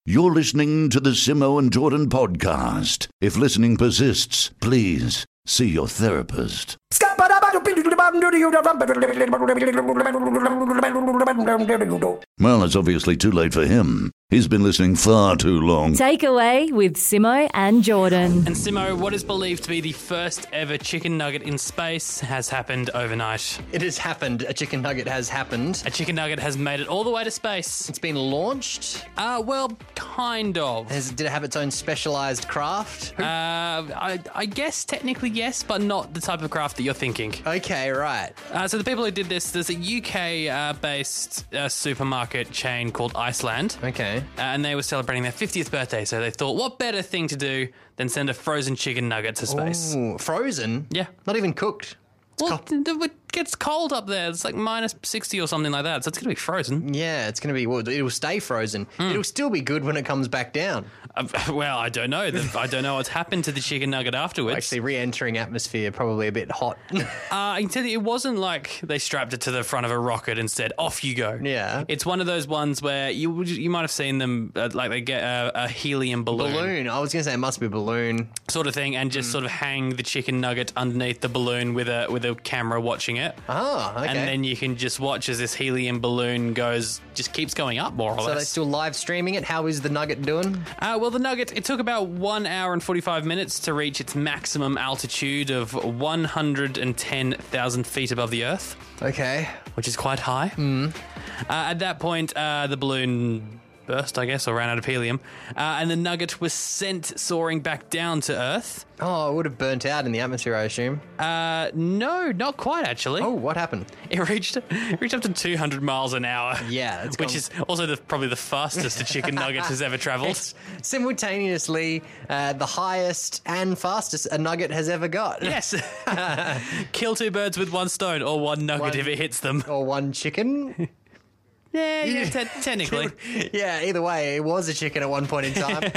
You're listening to the Simo and Jordan podcast. If listening persists, please see your therapist. Well, it's obviously too late for him. He's been listening far too long. Takeaway with Simo and Jordan. And Simo, what is believed to be the first ever chicken nugget in space has happened overnight. It has happened. A chicken nugget has happened. A chicken nugget has made it all the way to space. It's been launched. Well, kind of. Did it have its own specialised craft? I guess technically yes, but not the type of craft that you're thinking. Okay, right. So the people who did this, there's a UK-based supermarket chain called Iceland. Okay. And they were celebrating their 50th birthday, so they thought, what better thing to do than send a frozen chicken nugget to space? Ooh, frozen? Yeah. Not even cooked? It gets cold up there. It's like minus 60 or something like that, so it's going to be frozen. Yeah, it's going to be... Well, it'll stay frozen. It'll still be good when it comes back down. Well, I don't know. I don't know what's happened to the chicken nugget afterwards. Actually, re-entering atmosphere, probably a bit hot. I can tell you, it wasn't like they strapped it to the front of a rocket and said, off you go. Yeah. It's one of those ones where you might have seen them, like they get a helium balloon. Balloon. I was going to say it must be a balloon. Sort of thing, and just sort of hang the chicken nugget underneath the balloon with a camera watching it. Oh, okay. And then you can just watch as this helium balloon just keeps going up, more or less. So they're still live streaming it? How is the nugget doing? Well, the nugget, it took about 1 hour and 45 minutes to reach its maximum altitude of 110,000 feet above the Earth. Okay. Which is quite high. At that point, the balloon burst, I guess, or ran out of helium, and the nugget was sent soaring back down to Earth. Oh, it would have burnt out in the atmosphere, I assume. No, not quite, actually. Oh, what happened? It reached up to 200 miles an hour. Yeah. Which is also probably the fastest a chicken nugget has ever travelled. It's simultaneously the highest and fastest a nugget has ever got. Yes. Kill two birds with one stone, or one nugget if it hits them. Or one chicken. Yeah, technically. Yeah, either way, it was a chicken at one point in time.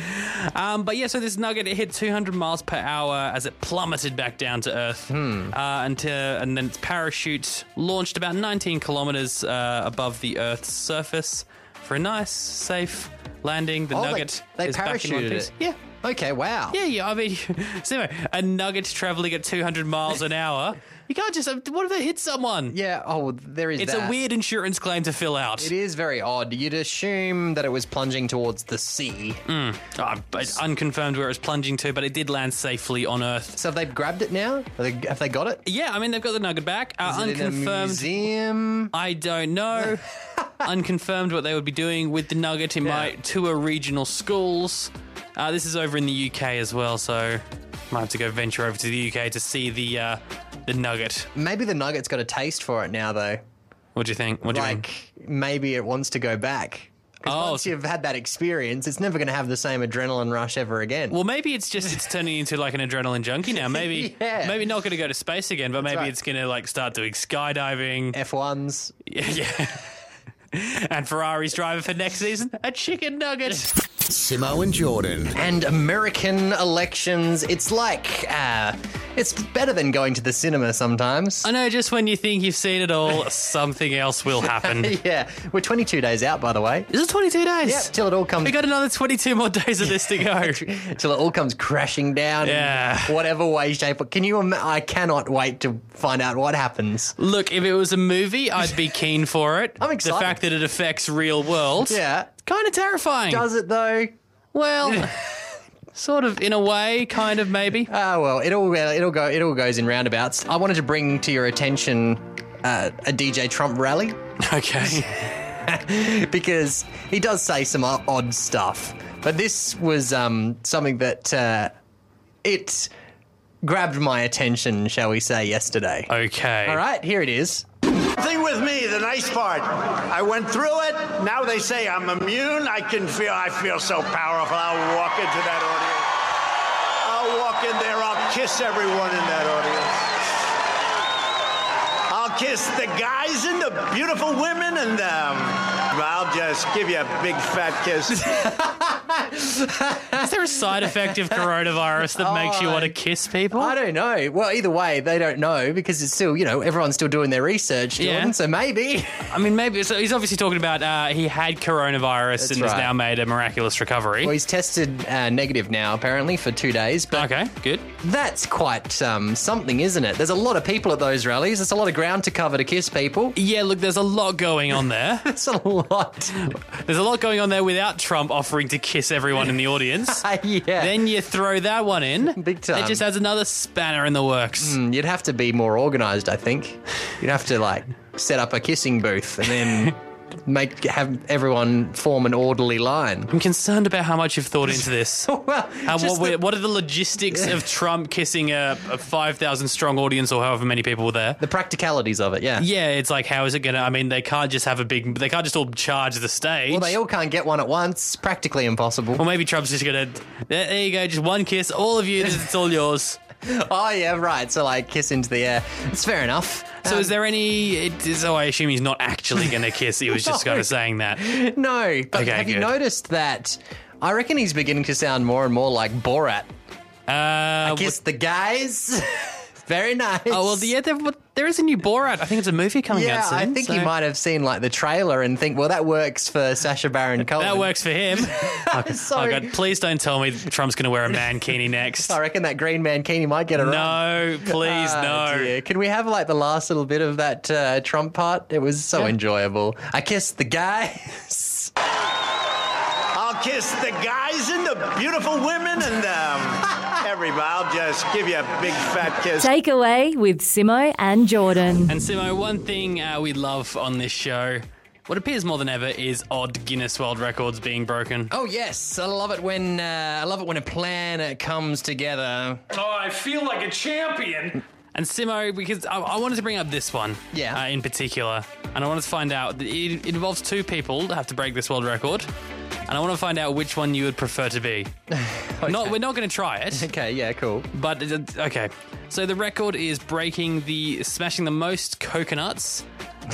But yeah, so this nugget, it hit 200 miles per hour as it plummeted back down to Earth. And then its parachute launched about 19 kilometers above the Earth's surface for a nice, safe landing. The nugget they is back in one parachuted piece. it? Yeah. Okay, wow. Yeah, I mean, so a nugget travelling at 200 miles an hour, you can't just, what if they hit someone? Yeah, there is It's that. a weird insurance claim to fill out. It is very odd. You'd assume that it was plunging towards the sea. It's unconfirmed where it was plunging to, but it did land safely on Earth. So have they grabbed it now? Have they got it? Yeah, I mean, they've got the nugget back. Is it Unconfirmed. in a museum? I don't know. Unconfirmed what they would be doing with the nugget. It might tour regional schools. This is over in the UK as well, so might have to go venture over to the UK to see the nugget. Maybe the nugget's got a taste for it now, though. What do you think? What do you mean? Maybe it wants to go back. Because once you've had that experience, it's never going to have the same adrenaline rush ever again. Well, maybe it's turning into like an adrenaline junkie now. Maybe maybe not going to go to space again, but maybe it's going to like start doing skydiving. F1s. Yeah. And Ferrari's driver for next season, a chicken nugget. Simo and Jordan. And American elections, it's like, it's better than going to the cinema sometimes. I know, just when you think you've seen it all, something else will happen. Yeah, we're 22 days out, by the way. Is it 22 days? Yeah, till it all comes... We got another 22 more days of this to go. Till it all comes crashing down in whatever way, shape, or... I cannot wait to find out what happens. Look, if it was a movie, I'd be keen for it. I'm excited. The fact that it affects real world. Yeah. It's kind of terrifying. Does it, though? Well... Sort of, in a way, kind of, maybe. Well, it all goes in roundabouts. I wanted to bring to your attention a DJ Trump rally. Okay. Because he does say some odd stuff. But this was something that it grabbed my attention, shall we say, yesterday. Okay. All right, here it is. Thing with me, the nice part, I went through it. Now they say I'm immune. I feel so powerful. I'll walk into that audience. I'll walk in there. I'll kiss everyone in that audience. I'll kiss the guys and the beautiful women and I'll just give you a big fat kiss. Is there a side effect of coronavirus that makes you want to kiss people? I don't know. Well, either way, they don't know because it's still, everyone's still doing their research, Jordan, so maybe. I mean, maybe. So he's obviously talking about he had coronavirus and has right. now made a miraculous recovery. Well, he's tested negative now, apparently, for 2 days. But Okay, good. that's quite something, isn't it? There's a lot of people at those rallies. There's a lot of ground to cover to kiss people. Yeah, look, there's a lot going on there. It's a lot. There's a lot going on there without Trump offering to kiss everyone in the audience. Yeah. Then you throw that one in. Big time. It just adds another spanner in the works. You'd have to be more organised, I think. You'd have to, set up a kissing booth and then have everyone form an orderly line. I'm concerned about how much you've thought into this. Well, What are the logistics of Trump kissing a 5,000 strong audience or however many people were there? the practicalities of it, yeah. Yeah, it's like, how is it going to... I mean, they can't just all charge the stage. Well, they all can't get one at once. Practically impossible. Well, maybe Trump's just going to... There you go, just one kiss. All of you, it's all yours. Oh, yeah, right. So, kiss into the air. It's fair enough. So is there any... So I assume he's not actually going to kiss. He was just kind of saying that. No, but Okay, have you good. noticed that... I reckon he's beginning to sound more and more like Borat. Kiss the guys. Very nice. Oh, well, yeah, there is a new Borat. I think it's a movie coming out soon. I think so he might have seen the trailer and think, well, that works for Sacha Baron Cohen. That works for him. So, Oh, God, please don't tell me Trump's going to wear a mankini next. I reckon that green mankini might get it wrong. No, please, no. Dear. Can we have the last little bit of that Trump part? It was so enjoyable. I kissed the guys. I'll kiss the guys and the beautiful women and everybody. I'll just give you a big fat kiss. Takeaway with Simo and Jordan. And Simo, one thing we love on this show, what appears more than ever, is odd Guinness World Records being broken. Oh yes, I love it when a plan comes together. Oh, I feel like a champion. And Simo, because I wanted to bring up this one in particular, and I wanted to find out that it involves two people that have to break this world record, and I want to find out which one you would prefer to be. We're not going to try it. Okay, yeah, cool. But, okay. So the record is smashing the most coconuts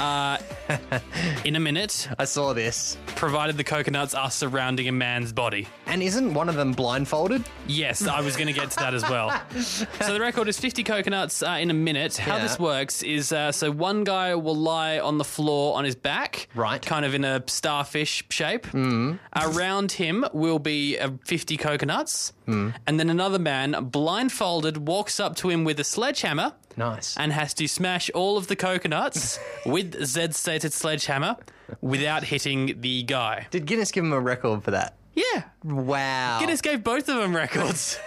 in a minute, I saw this. provided the coconuts are surrounding a man's body. And isn't one of them blindfolded? Yes, I was going to get to that as well. So the record is 50 coconuts in a minute. How this works is, so one guy will lie on the floor on his back. Right. Kind of in a starfish shape. Around him will be 50 coconuts. And then another man, blindfolded, walks up to him with a sledgehammer. Nice. And has to smash all of the coconuts with Z-stated sledgehammer without hitting the guy. Did Guinness give him a record for that? Yeah. Wow. Guinness gave both of them records.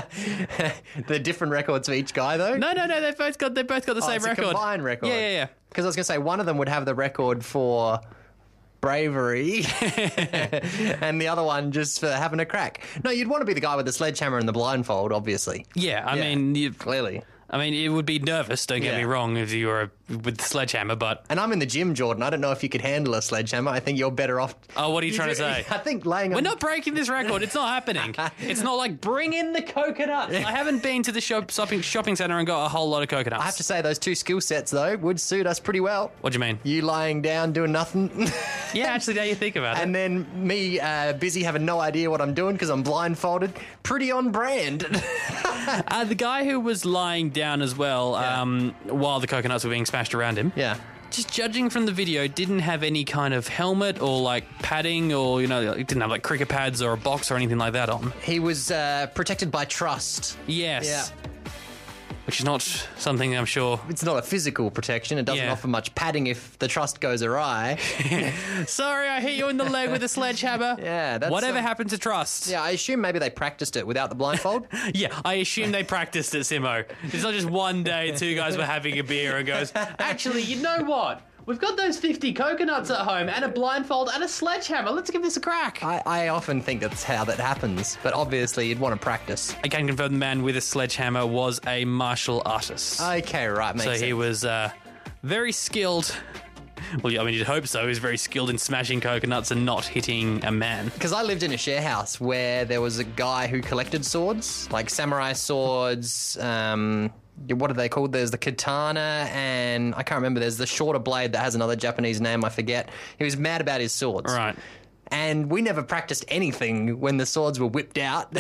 The different records for each guy, though? No, they've both got the same it's record. a combined record. Yeah. Because I was going to say, one of them would have the record for bravery and the other one just for having a crack. No, you'd want to be the guy with the sledgehammer and the blindfold, obviously. Yeah, I mean, Clearly. I mean, it would be nervous, don't get me wrong, if you were with the sledgehammer, but... And I'm in the gym, Jordan. I don't know if you could handle a sledgehammer. I think you're better off... Oh, what are you trying to say? I think laying on... We're not breaking this record. It's not happening. It's not like, bring in the coconuts. I haven't been to the shopping centre and got a whole lot of coconuts. I have to say, those two skill sets, though, would suit us pretty well. What do you mean? You lying down doing nothing. Yeah, actually, now you think about it. And then me busy having no idea what I'm doing because I'm blindfolded. Pretty on brand. The guy who was lying down as well while the coconuts were being smashed around him. Yeah. Just judging from the video, didn't have any kind of helmet or padding or, he didn't have cricket pads or a box or anything like that on. He was protected by trust. Yes. Yeah. Which is not something I'm sure. It's not a physical protection. It doesn't Yeah. offer much padding if the trust goes awry. Sorry, I hit you in the leg with a sledgehammer. Yeah, that's... Whatever happened to trust? Yeah, I assume maybe they practiced it without the blindfold. Yeah, I assume they practiced it, Simo. It's not just one day two guys were having a beer and goes, actually, you know what? We've got those 50 coconuts at home and a blindfold and a sledgehammer. Let's give this a crack. I often think that's how that happens, but obviously you'd want to practice. I can confirm the man with a sledgehammer was a martial artist. Okay, right, makes sense. So he was very skilled. Well, I mean, you'd hope so. He was very skilled in smashing coconuts and not hitting a man. Because I lived in a share house where there was a guy who collected swords, like samurai swords, what are they called? There's the katana, and I can't remember. There's the shorter blade that has another Japanese name, I forget. He was mad about his swords. Right. and we never practiced anything when the swords were whipped out.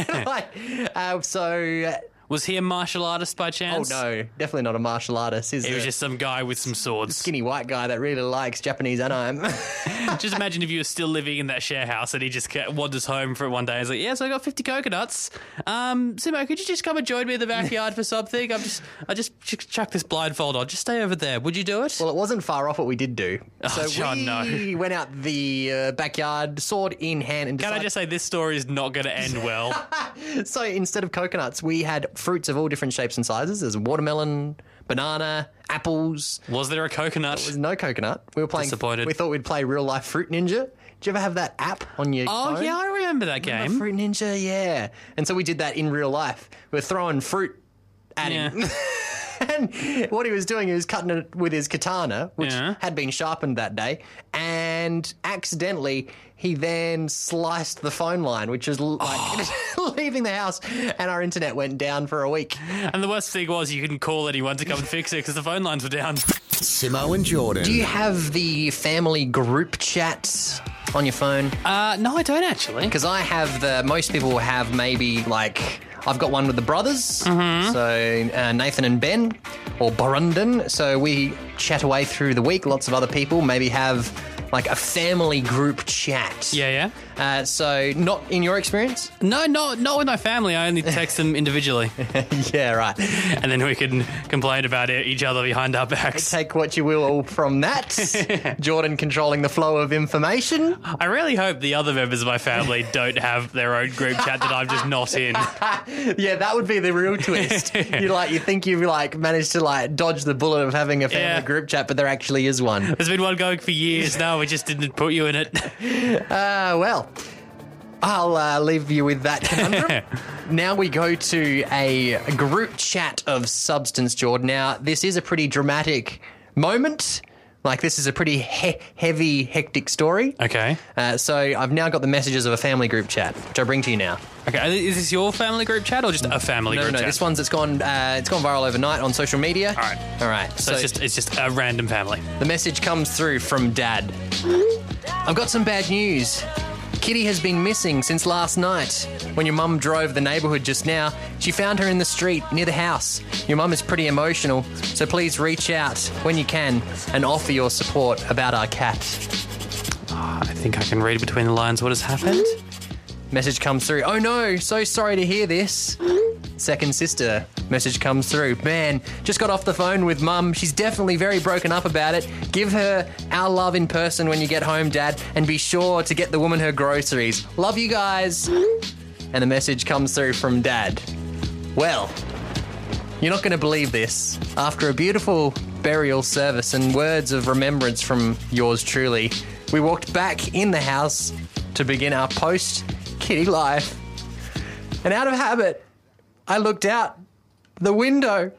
Was he a martial artist by Oh, chance? no, definitely not a martial artist. He was just some guy with some swords. skinny white guy that really likes Japanese anime. Just imagine if you were still living in that share house and he just wanders home for it one day. He's like, yeah, so I got 50 coconuts. Simo, could you just come and join me in the backyard for something? I just chuck this blindfold on. Just stay over there. Would you do it? Well, it wasn't far off what we did do. Oh, John, we went out the backyard, sword in hand, and Can I just say this story is not going to end well? So instead of coconuts, we had fruits of all different shapes and sizes. There's watermelon, banana, apples. Was there a coconut? There's no coconut. We were playing. Disappointed. We thought we'd play real life Fruit Ninja. Did you ever have that app on your Oh, phone? yeah, I remember that game. Remember Fruit Ninja, yeah. And so we did that in real life. We were throwing fruit at him. And what he was doing, he was cutting it with his katana, which had been sharpened that day, and accidentally he then sliced the phone line, which was like leaving the house, and our internet went down for a week. And the worst thing was you couldn't call anyone to come and fix it because the phone lines were down. Simo and Jordan. Do you have the family group chat on your phone? No, I don't actually. Because I have most people have maybe like, I've got one with the brothers, so Nathan and Ben, or Burundan. So we chat away through the week. Lots of other people maybe have like a family group chat. Yeah. So not in your experience? No, not with my family. I only text them individually. Yeah, right. And then we can complain about each other behind our backs. Take what you will from that. Jordan controlling the flow of information. I really hope the other members of my family don't have their own group chat that I'm just not in. Yeah, that would be the real twist. You think you've managed to dodge the bullet of having a family group chat, but there actually is one. There's been one going for years now. We just didn't put you in it. Well, I'll leave you with that conundrum. Now we go to a group chat of substance, Jordan. Now, this is a pretty dramatic moment. This is a pretty heavy, hectic story. Okay. So I've now got the messages of a family group chat, which I bring to you now. Okay, is this your family group chat or just a family group chat? No, this one's it's gone viral overnight on social media. All right. So it's just a random family. The message comes through from Dad. I've got some bad news. Kitty has been missing since last night. When your mum drove the neighbourhood just now, she found her in the street near the house. Your mum is pretty emotional, so please reach out when you can and offer your support about our cat. I think I can read between the lines what has happened. Message comes through. Oh no, so sorry to hear this. Second sister. Message comes through. Man, just got off the phone with Mum. She's definitely very broken up about it. Give her our love in person when you get home, Dad, and be sure to get the woman her groceries. Love you guys. And the message comes through from Dad. Well, you're not going to believe this. After a beautiful burial service and words of remembrance from yours truly, we walked back in the house to begin our post-Kitty life. And out of habit, I looked out the window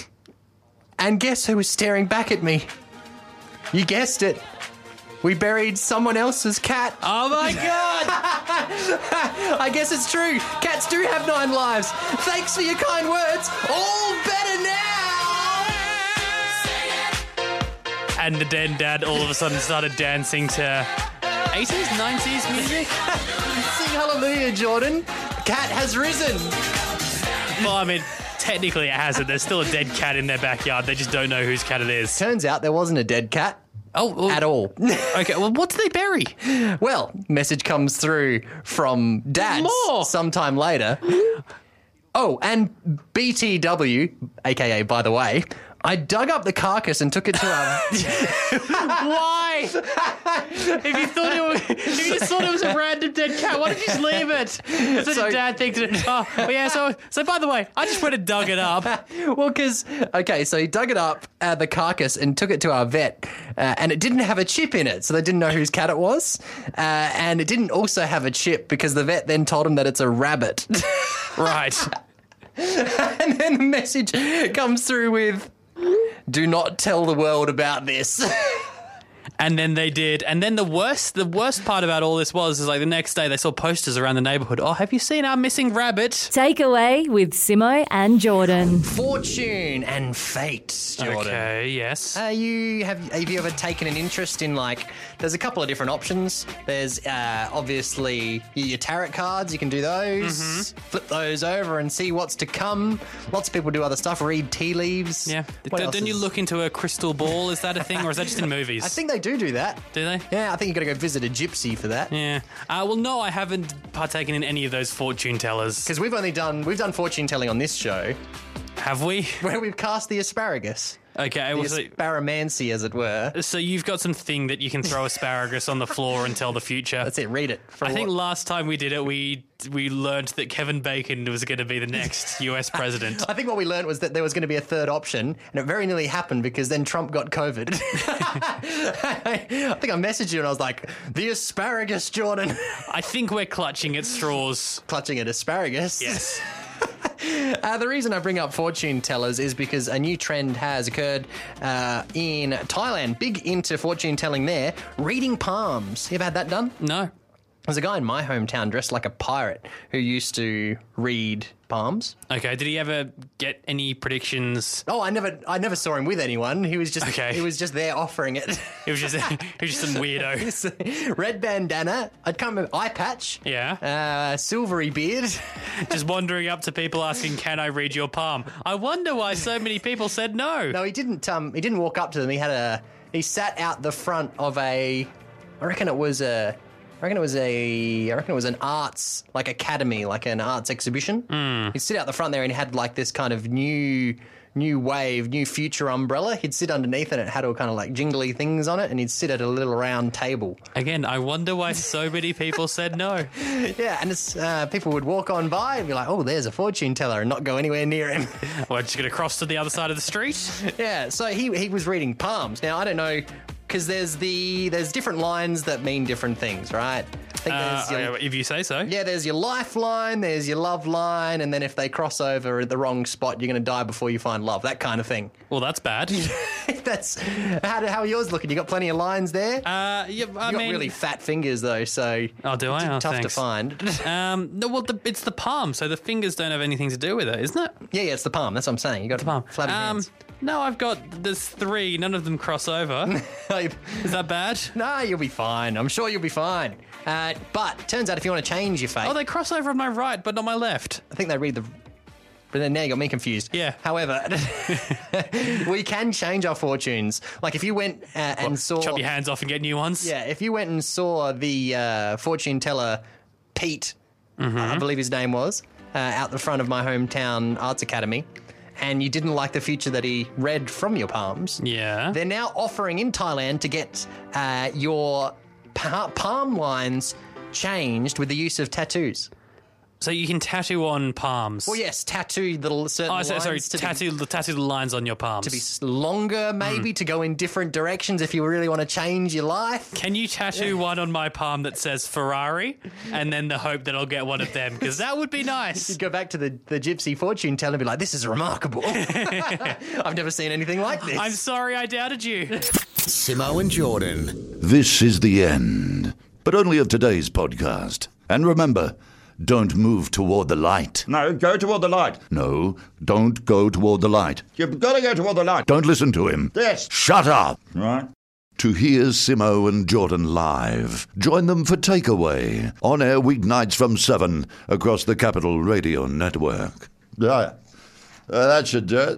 and guess who was staring back at me? You guessed it. We buried someone else's cat. Oh my God! I guess it's true. Cats do have 9 lives. Thanks for your kind words. All better now. And then Dad all of a sudden started dancing to 80s, 90s music. Sing hallelujah, Jordan. Cat has risen. Well, I mean, technically it hasn't. There's still a dead cat in their backyard. They just don't know whose cat it is. Turns out there wasn't a dead cat. Oh, at all. Okay, well, what did they bury? Well, message comes through from Dad More. sometime later. Oh, and BTW, aka by the way, I dug up the carcass and took it to our... Why? If you just thought it was a random dead cat, why did you just leave it? So did Dad think that? So by the way, I just went and dug it up. Well, so he dug it up, the carcass, and took it to our vet, and it didn't have a chip in it, so they didn't know whose cat it was, and it didn't also have a chip because the vet then told him that it's a rabbit. Right. And then the message comes through with, do not tell the world about this. And then they did. And then the worst part about all this is like the next day they saw posters around the neighbourhood. Oh, have you seen our missing rabbit? Takeaway with Simo and Jordan. Fortune and fate, Jordan. Okay, yes. Have you ever taken an interest in, like, there's a couple of different options. There's obviously your tarot cards. You can do those. Flip those over and see what's to come. Lots of people do other stuff. Read tea leaves. Yeah. Don't you look into a crystal ball? Is that a thing, or is that just in movies? I think they do that. Do they? Yeah, I think you've got to go visit a gypsy for that. Yeah. Well, no, I haven't partaken in any of those fortune tellers. Because we've done fortune telling on this show. Have we? Where we've cast the asparagus. Okay. The asparamancy, as it were. So you've got some thing that you can throw asparagus on the floor and tell the future. That's it. Read it. I think last time we did it, we learned that Kevin Bacon was going to be the next US president. I think what we learned was that there was going to be a third option, and it very nearly happened because then Trump got COVID. I think I messaged you and I was like, the asparagus, Jordan. I think we're clutching at straws. Clutching at asparagus? Yes. The reason I bring up fortune tellers is because a new trend has occurred in Thailand. Big into fortune telling there. Reading palms. You ever had that done? No. There's a guy in my hometown dressed like a pirate who used to read palms. Okay, did he ever get any predictions? Oh, I never saw him with anyone. He was just Okay. He was just there offering it. He was just some weirdo. Red bandana. I can't remember. Eye patch. Yeah. Silvery beard. Just wandering up to people asking, "Can I read your palm?" I wonder why so many people said no. No, he didn't. He didn't walk up to them. He sat out the front of I reckon it was an arts, like, academy, like an arts exhibition. He'd sit out the front there and he had like this kind of new wave, new future umbrella. He'd sit underneath and it had all kind of like jingly things on it, and he'd sit at a little round table. Again, I wonder why so many people said no. Yeah, and it's, people would walk on by and be like, oh, there's a fortune teller, and not go anywhere near him. We're just going to cross to the other side of the street? Yeah, so he was reading palms. Now, I don't know, because there's different lines that mean different things, right? I think if you say so. Yeah, there's your lifeline, there's your love line, and then if they cross over at the wrong spot, you're going to die before you find love, that kind of thing. Well, that's bad. That's how are yours looking? You got plenty of lines there? Yeah, you got really fat fingers, though, so oh, do I? Oh, tough thanks. to find. No, well, it's the palm, so the fingers don't have anything to do with it, isn't it? Yeah, it's the palm. That's what I'm saying. You got The palm. flabby hands. No, there's 3. None of them cross over. Is that bad? No, you'll be fine. I'm sure you'll be fine. But turns out if you want to change your fate, Oh, they cross over on my right, but not my left. I think they read the. But then now you got me confused. Yeah. However, we can change our fortunes. Like if you went and saw. Chop your hands off and get new ones? Yeah, if you went and saw the fortune teller Pete, I believe his name was, out the front of my hometown arts academy, and you didn't like the future that he read from your palms, Yeah. they're now offering in Thailand to get your palm lines changed with the use of tattoos. So you can tattoo on palms. Well, yes, tattoo the certain lines. Sorry, tattoo the lines on your palms. To be longer, maybe, to go in different directions if you really want to change your life. Can you tattoo one on my palm that says Ferrari, and then the hope that I'll get one of them? Because that would be nice. You'd go back to the gypsy fortune teller and be like, this is remarkable. I've never seen anything like this. I'm sorry I doubted you. Simo and Jordan. This is the end, but only of today's podcast. And remember, don't move toward the light. No, go toward the light. No, don't go toward the light. You've got to go toward the light. Don't listen to him. Yes. Shut up. Right. To hear Simo and Jordan live, join them for Takeaway, on air weeknights from 7 across the Capital Radio Network. Yeah. That should do it.